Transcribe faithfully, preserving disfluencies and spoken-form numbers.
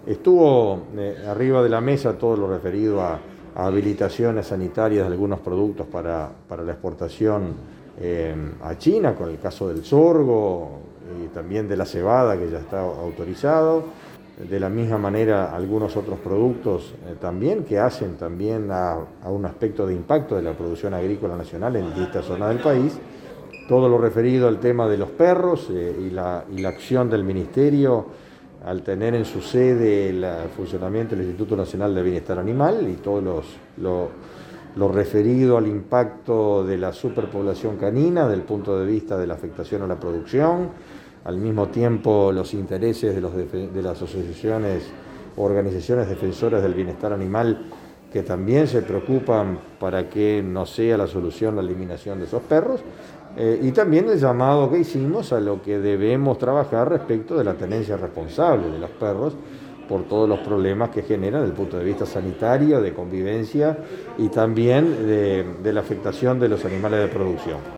Estuvo eh, arriba de la mesa todo lo referido a, a habilitaciones sanitarias de algunos productos para, para la exportación eh, a China, con el caso del sorgo y también de la cebada, que ya está autorizado. De la misma manera, algunos otros productos eh, también que hacen también a, a un aspecto de impacto de la producción agrícola nacional en distintas zonas del país. Todo lo referido al tema de los perros eh, y, la, y la acción del Ministerio al tener en su sede el funcionamiento del Instituto Nacional de Bienestar Animal y todo los, lo, lo referido al impacto de la superpoblación canina desde el punto de vista de la afectación a la producción, al mismo tiempo los intereses de, los de las asociaciones o organizaciones defensoras del bienestar animal que también se preocupan para que no sea la solución la eliminación de esos perros, eh, y también el llamado que hicimos a lo que debemos trabajar respecto de la tenencia responsable de los perros por todos los problemas que generan desde el punto de vista sanitario, de convivencia y también de, de la afectación de los animales de producción.